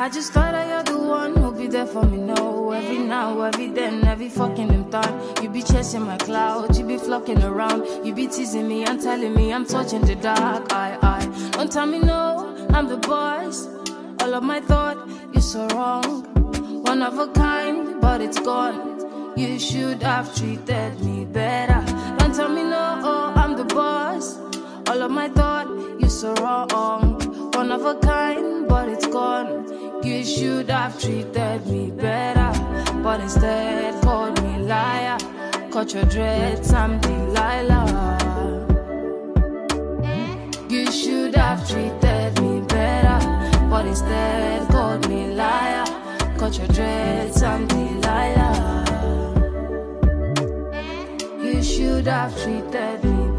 I just thought that you're the one who'll be there for me, no. Every now, every then, every fucking time. You be chasing my clouds, you be flocking around. You be teasing me and telling me I'm touching the dark. Don't tell me no, I'm the boss. All of my thought, you're so wrong. One of a kind, but it's gone. You should have treated me better. Don't tell me no, oh, I'm the boss. All of my thought, you're so wrong. One of a kind, but it's gone. You should have treated me better. But instead, called me liar. Cut your dreads, I'm Delilah. You should have treated me better. But instead, called me liar. Cut your dreads, I'm Delilah. You should have treated me